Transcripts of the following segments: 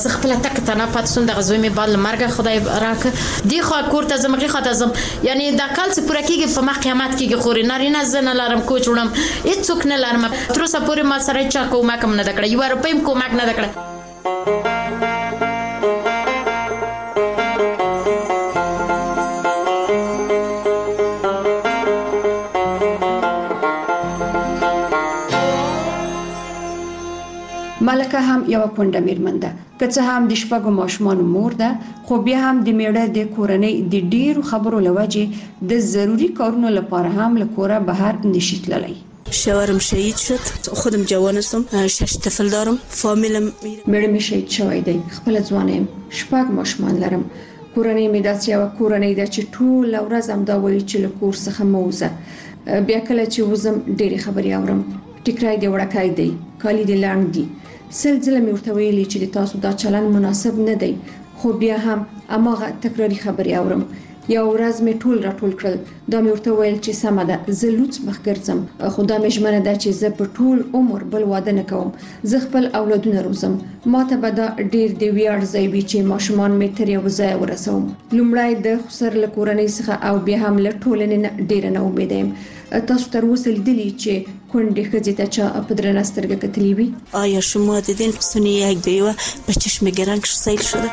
زه خپل تک تنه پاتې سوم. دغه زوی مې بعد له مرګه خدای راکړ. دی خوا کور ته ځم هغې خوا ته ځم، یعنې دا کال چې پوره کېږي په مخ قیامت کېږي. خو نارینه زه نه لرم، کوچ وړم، هېڅوک نه لرم. تر اوسه پورې ما سره چا کومک هم نه ده کړی، 1 روپۍ هم کومک نه ده کړی. ملکه هم یو کونډه میرمن ده، که څه هم د 6 ماشومانو مور ده، خو بیا هم د میړه د کورنۍ د ډیرو خبرو لوجې د ضروری کارونو لپاره هم له کوره بهر نشي تللی. شوهرم شهید شد، خودم جوان هستم، 6 طفل دارم، فامیلم میړه می شهید شوی دی، خپل ځوان یم، 6 ماشومان لرم. کورنۍ می داسې یو کورنۍ ده چې ټول ورځ هم دا وایي چې له کور څخه مه وځه. بیا کله چې وزم ډېری خبرې اورم، ټیکرای دی وړکای دی، کالی دی لاند دی. سلسله مې ورته ویلي چې د تاسو دا چلن مناسب نه دی، خو بیا هم اماغه تکراری خبرې اورم. یو ورځ مې ټول راټول کړل، دا مې ورته ویل چې سمه ده، زه لوڅ مخ ګرځم، خو دا مې ژمنه ده چې زه په ټول عمر بل واده نه کوم. زه خپل اولادونه روزم، ماته به دا ډیر دی ویاړ ځای وي چې ماشومان مې تر یو ځای ورسوم. لومړی د خسر له کورنۍ څخه او بیا هم له ټولنې نه ډیر نه امید یم. تاسو تر اوسه لیدلی چې کونډې ښځې ته چا په درنه سترګه کتلی وي؟ آیا شما دیدین سن یک بیوه به چشم گرنگ سیل شده؟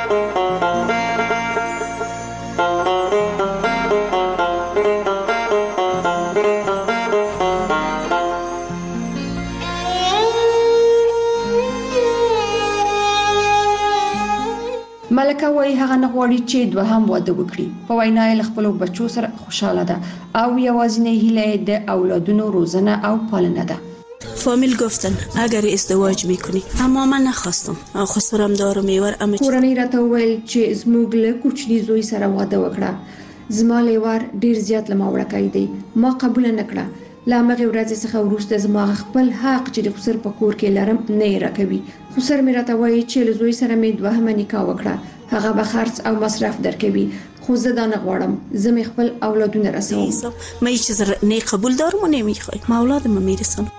ملکه وایي هغه نه غواړي چې دوهم واده وکړي. په وینا یې له خپلو بچو سره خوشحاله ده او یوازینۍ هیله یې د اولادونو روزنه او پالنه ده. فامیل گفتن اگر ازدواج میکنی، اما من نخواستم، خسرم دارم میور. کورنۍ راته وویل چې زموږ له کوچني زوی سره واده وکړه. زما لیوار ډیر زیات لما وړکای دی، ما قبول نه کړه. لا مغه ورځ څخه وروسته زما خپل حق چې د خسر په کور کې لرم نه راکوي. خسر مې راته وایي چې له زوی سره مې دوهمه نکاح وکړه، هغه به خرڅ او مصرف درکوي، خو زه دا نه غواړم، زه مې خپل اولادونه رسوم. ما هیڅ چیز نه قبول دارم و نمیخوام، ما اولادم میرسونم.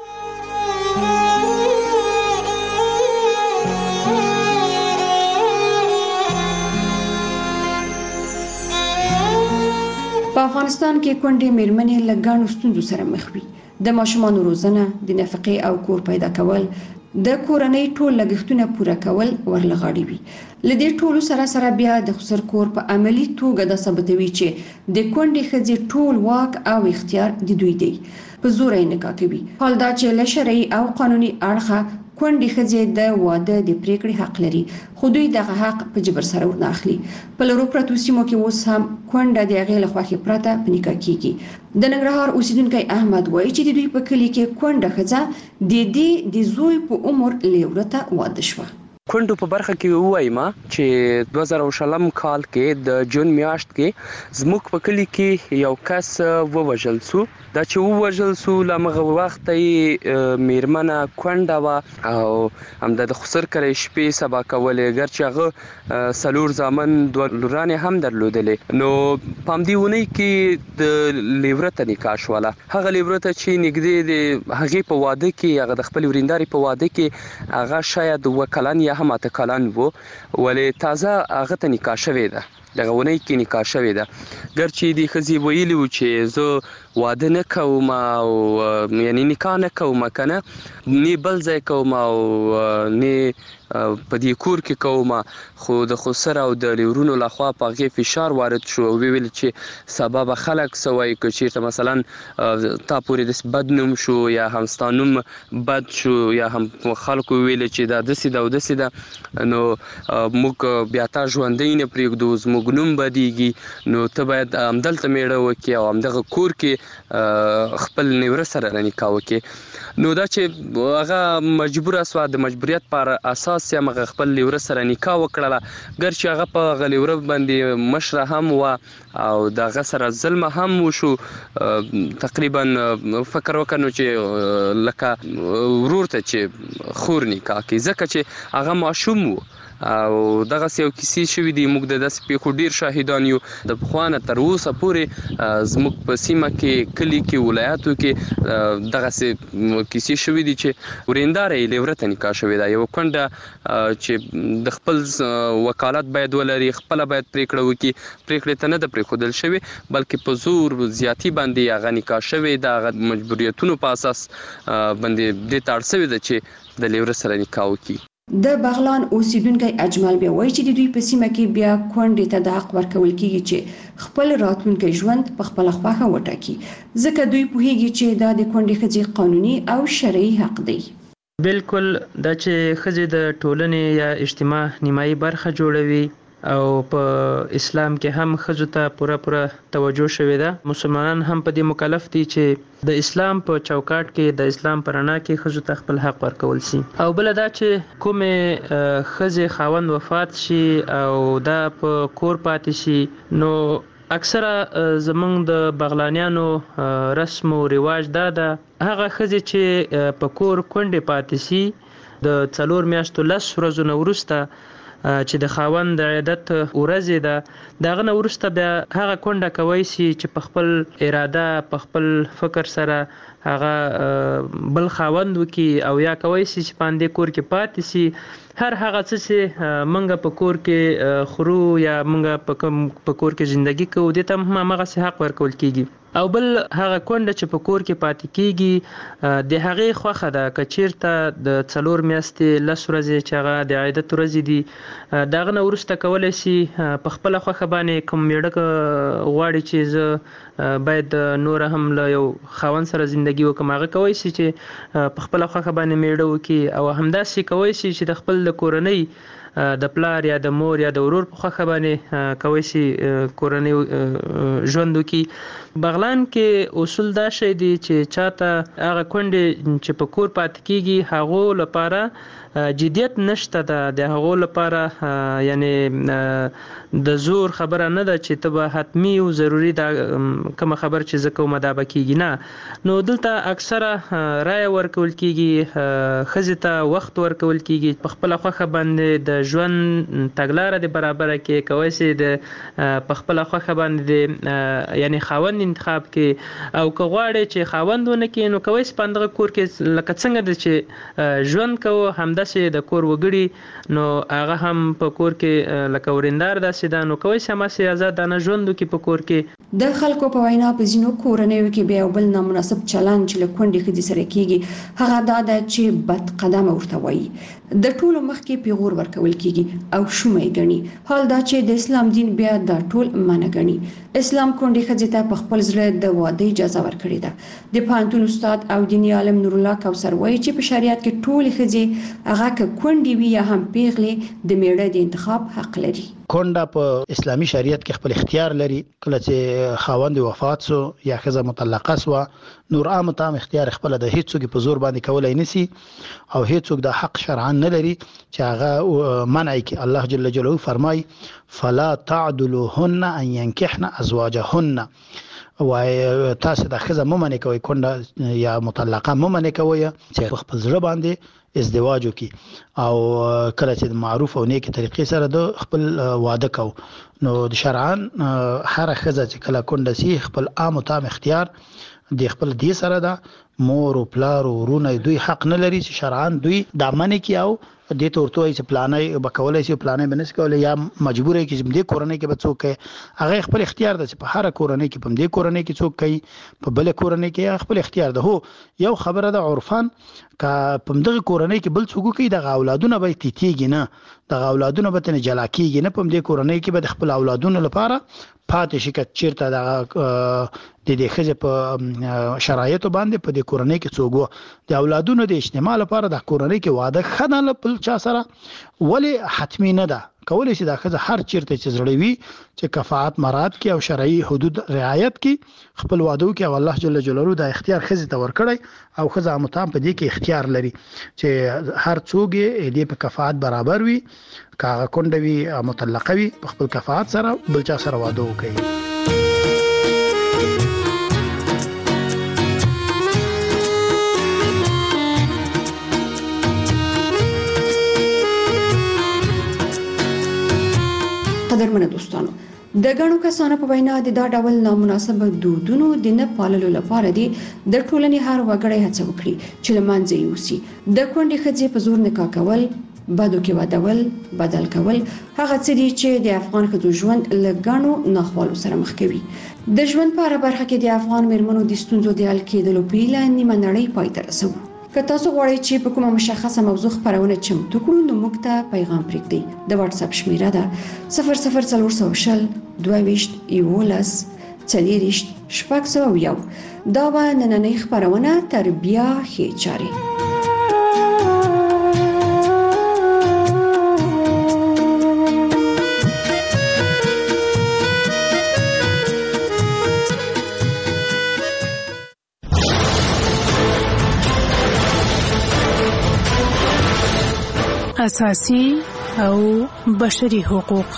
په افغانستان کې کونډې میرمنې له ګڼو ستونزو سره مخ وي. د ماشومانو روزنه، د نفقې او کور پیدا کول، د کورنۍ ټول لګښتونه پوره کول ورلغاړي وي. لدې ټولو سره بیا د خسر کور په عملی توګه د ثابتوي چې د کونډې ښځې ټول واک او اختیار د دوی دی. په زور یې نکاح کوي. حال دا چې له شرعي او قانوني اړخه کونډې ښځې د واده د پریکړې حق لري، خو دوی دغه حق په جبر سره ورنه اخلي. په لرو پرتو سیمو کې اوس هم کونډه د هغې له خوښې پرته په نکاح کیږي. د ننګرهار اوسیدونکی احمد وایي چې د دوی په کلي کې کونډه ښځه د دې د زوی په عمر لیورته واده شوه. کونډو په برخه کې ووایم چې 2020 کال کې د جون میاشت کې زموږ په کلی کې یو کس ووژل سو. دا چې ووژل سو لمغه وخت یې میرمنه کونډه و او همدا د خسر کرے شپې سبا کولې، ګرچې هغه سلور زامن دوه لورانې هم درلودلې. نو پامدیونی کې د لیورته نکاح شوله. هغه لیورته چې نږدې د هغې په واده کې هغه د خپل ورینداري په واده کې هغه شاید وکلن یا هم اته کلن وو، ولې تازه هغه ته نکاح شوې ده، دغه ونی کې نکاح شوې ده. ګرچې د ښځې ویلي و چې زه واده نه کوم او یعنی نکاح نه کوم، کنه نه بل ځای کوم او نه په دې کور کې کوم، خو د خسر او د لیورونو لخوا په هغې فشار وارد شو او ویل چې سبب خلک سوای که چیرته مثلا تا پورې د بد نوم شو یا هم ستا نوم بد شو یا هم خلکو ویل چې دا داسې ده او داسې ده، نو موږ بیا تا ژوندی نه پرېږدو، زموږ نوم بدیږي، نو ته باید همدلته میړه وکړې او همدغه کور کې خپل نیوره سره نکاح وکړې. نو دا چې هغه مجبوره سوه، د مجبوریت پر اساس یې هغه خپل لیوره سره نکاح وکړله، ګرچې هغه په هغه لیوره باندې مشره هم وه او د هغه سره ظلم هم وشو. تقریبا فکر وکړ نو چې لکه ورور ته چې خور نکاح کوي، ځکه چې هغه ماشوم و، او دغه یو کیسې شوې دي. موږ د داسې پیښو ډیر شاهدان یو. د پخوانه تر اوسه پورې زموږ په سیمه کې، کلي کې، ولایاتو کې دغه کیسې شوې دي چې ورېنداره یې لیورته نکاح شوې ده. یو کونډه چې د خپل وکالت باید ولري، خپله باید پرېکړه وکړي، پرېکړې ته نه ده پرېښودل شوې بلکې په زور زیاتي باندې هغه نکاح شوې ده. هغه مجبوریتونو په اساس باندې دې ته اړ شوې ده چې د لیوره سره نکاح وکړي. د بغلان اوسیدونکي اجمل بیا وایي چې د دوی په سیمه کې بیا کونډې ته د حق ورکول کیږي چې خپل راتلونکي ژوند په خپل خوښه وټاکي، ځکه دوی پوهیږي چې دا د کونډې ښځې قانوني او شرعي حق دی. بالکل دا چې ښځې د ټولنې یا اجتماع نیمایي برخه جوړوي او په اسلام کې هم ښځو ته پوره توجه شوې ده. مسلمانان هم په دې مکلف دي چې د اسلام په چوکاټ کې، د اسلام په رڼا کې ښځو ته خپل حق ورکول شي. او بل دا چې کومې ښځې خاوند وفات شي او دا په کور پاتې شي، نو اکثره زمونږ د بغلانیانو رسم او رواج دا ده هغه ښځې چې په کور کونډې پاتې شي د 4 میاشتو 10 ورځو نه وروسته چې د خاوند د عیدت ورځې ده، دغه نه وروسته بیا هغه کونډه کولی شي چې په خپل اراده، په خپل فکر سره هغه بل خاوند وکړي او یا کولی شي چې په همدې کور کې پاتې شي. هر هغه څه چې موږ په کور کې خورو یا موږ په کور کې ژوندګي کوو، دې ته هم همغسې حق ورکول کیږي. او بل هغه کونډه چې په کور کې پاتې کیږي د هغې خوښه ده که چیرته د 4 میاشتې 10 ورځې چې هغه د عیدت ورځې دي، دغه نه وروسته کولی شي په خپله خوښه باندې کوم میړه غواړي چې زه باید نوره هم له یو خاوند سره زندګي وکړم، هغه کولی شي چې په خپله خوښه باندې میړه وکړي. او همداسې کولی شي چې د خپل د کورنۍ د پلار یا د مور یا د ورور په خوښه باندې کولی شي کورنۍ ژوند وکړي. بغلان کې اصول دا شی دی چې چاته هغه کونډې چې په کور پاتې کیږي هغو لپاره جدیت نشته ده. د هغو لپاره یعنی د زور خبره نه ده چې ته به حتمی او ضروري دا کومه خبر چې زه کومه دا به کیږي، نه. نو دلته اکثره رایه ورکول کیږي، ښځې ته وخت ورکول کیږي، په خپله خوښه باندې د ژوند تګلاره د برابره کې کولی شي په خپله خوښه باندې یعنی خاوند انتخاب کې. او که غواړي چې خاوند ونه کړي، نو کولی شي په همدغه کور کې لکه څنګه ده چې ژوند کوو همداسې د کور وګړي، نو هغه هم په کور کې لکه ورېندار داسې ده، نو کولی شي هماسې ازادانه ژوند وکړي په کور کې. د خلکو په وینا په ځینو کورنیو کې بیا بل نامناسب چلند چې له کونډې ښځې سره کیږي هغه دا ده چې بد قدمه ورته وایي، د ټولو مخکې پیغور ورکول کیږي او شومه یې ګڼي. حال دا چې د اسلام دین بیا دا ټول منع ګڼي. اسلام کونډې ښځې ته په خپل زړه د واده اجازه ورکړې ده. د پوهنتون استاد او دیني عالم نور الله کوثر وایي چې په شریعت کې ټولې ښځې هغه که کونډې وي یا هم پیغلې د میړه د انتخاب حق لري. کونډه په اسلامي شریعت کې خپل اختیار لري. کله چې خاوند وفات سو یا ښځه مطلقه سو، نور عام تام اختیار خپل د هیڅوک په زور باندې کولای نسی او هیڅوک د حق شرعاً نه لري چې هغه منع کی. الله جل جلاله فرمای فلا تعدلوهن ان ينكحن ازواجهن، وای تاسو د ښځه ممنه کوي، کونډه یا مطلقه ممنه کوي چې خپل ځړ باندې ازدواج وکي او کله چې معروف او نیک طریقې سره د خپل واده کو. نو د شرعاً هر ښځه چې کله کونډه سي خپل عام تام اختیار د خپل دې سره ده. مور او پلار او ورونه دوی حق نه لري چې شرعاً دوی د منې کی او د تورتوي چې پلانای بکولای شي پلانای بنس کولای یا مجبور کی چې د کورنۍ کې بچو کې هغه خپل اختیار ده چې په هر کورنۍ کې په دې کورنۍ کې څوک کوي، په بل کورنۍ کې خپل اختیار ده. هو یو خبره ده عرفان کا په دغه کورنۍ کې بل څوک کوي د اولادونو به تیتیږي نه، د اولادونو به تن جلا کیږي نه، په دې کورنۍ کې به خپل اولادونو لپاره پاتې شي که چیرته د دې ښځې په شرایطو باندې په دې کورنۍ کې څوک د اولادونو د اجتماع لپاره د کورنۍ کې واده خنه له چا سره ولې حتمی نه ده. کولی شي دا ښځه هر چیرته چې زړه وي چې کفاءت مراد کې او شرعي حدود رعایت کې خپل واده وکړي او الله جل جلاله دا اختیار ښځې ته ورکړی او ښځه عامتان په دې کې اختیار لري چې هر څوک یې دې په کفاءت برابر وي، که هغه کونډه وي مطلقه وي، په خپل کفاءت سره بل چا سره واده وکړي. قدرمنه دوستانو د غنو کسانو په وینا د دا ډول نامناسب دودونو د نه پاللو لپاره دي د ټولنې هر وګړی هڅه وکړي چې لمانځي یوسي د کونډې ښځې په زور نکاح کول بدو کې ودول بدل کول هغه څه دي چې د افغان ښځو ژوند له غنو ناخوالو سره مخ کوي د ژوند په اړه برخه کې د افغان میرمنو د ستونزو د حل کېدلو په اړه نیمه نړۍ پای ته رسوي که تاسو غواړئ چې په کومه مشخصه موضوع خبرونه چمتو کړو نو موږ ته پیغام پرېږدئ د واتس اپ شمیره ده 00410 22 11 40 601 دا به نننۍ خبرونه تر بیا ښې چارې اساسي او بشري حقوق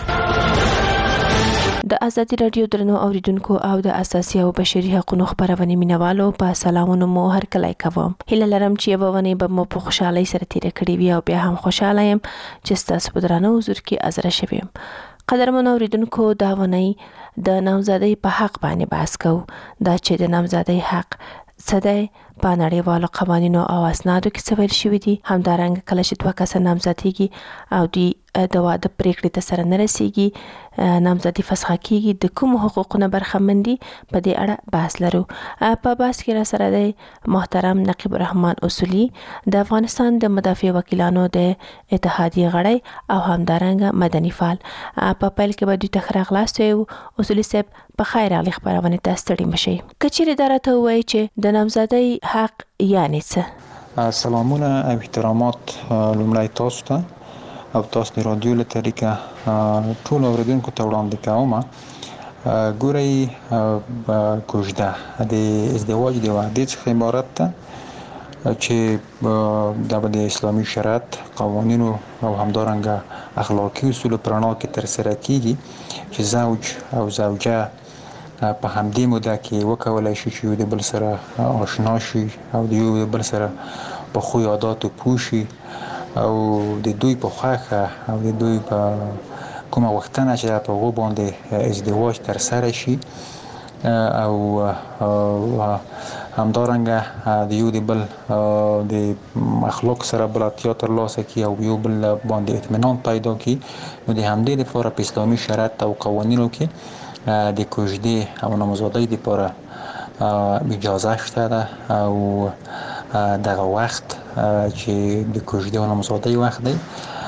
د ازادي رادیو درنو اوریدونکو او د اساسي او بشري حقوقو خبرونه مینوالو په سلامونو مو هر کله کوم هله لرم چې یوونه به مو په خوشحالي سره تیر کړی وي او بیا هم خوشاله يم چې تاسو په درنو حضور کې حاضر شوم قدرمن اوریدونکو دا ونی د نامزادۍ په حق باندې بحث کو دا چې د نامزادۍ حق صدای په نړیوالو قوانینو او اسنادو کې څه ویل شوی دي همدارنګه کله چې دوه کسه نامزادېږي او د واده پریکړې ته سره نه رسیږي نامزادي فسخ کیږي د کوم حقوقونو برخمندي په دې اړه بحث لرو په بحث کې را سره دی محترم نقیب الرحمن اصولي د افغانستان د مدافع وکیلانو د اتحادیه غړی او همدارنګه مدني فعال په پیل کې به دوی ته خراغلاست یو اصولي صاحب په خیر علي خبرونه ته ستړي مشي کچېره درته وایي چې د نامزادۍ حق یعنی څه سلامونه او احترامات لومړی تاسو ته او تاسو د رادیو له طریقه ټول اوریدونکو ته وړاندې کوم ګورئ کوژده د ازدواج د وعدې څخه عبارت ده چې د اسلامي شریعت قوانینو او همدارنګه اخلاقی اصول په رڼا کې تر سره کیږي چې زوج او زوجه په همدې موده کې وکولای شي چې د بل سره آشنا شي او د یو بل سره په خو عادت پوه شي او د دوی په خوښه او د دوی په کومه وختنه چې په غو باندې ازدواج تر سره شي او همدارنګه د یو د بل د اخلاق سره بلاتیا تر لاسه کی او یو بل باندې اطمینان پیدا کی نو د همدې لپاره په اسلامي شریعت او قوانینو کې د کوژدې او نامزادۍ لپاره اجازه شته ده او دغه وخت چې د کوژدې او نامزادۍ وخت دی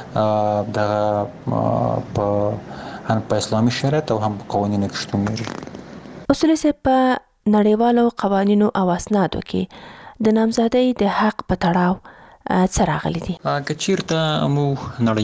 دغه هم په اسلامي شریعت او هم په قوانینو کې شتون لري اصول صاحب په نړیوالو قوانینو او اسنادو کې د نامزادۍ د حق په تړاو څه راغلي دي که چیرته مو نړۍ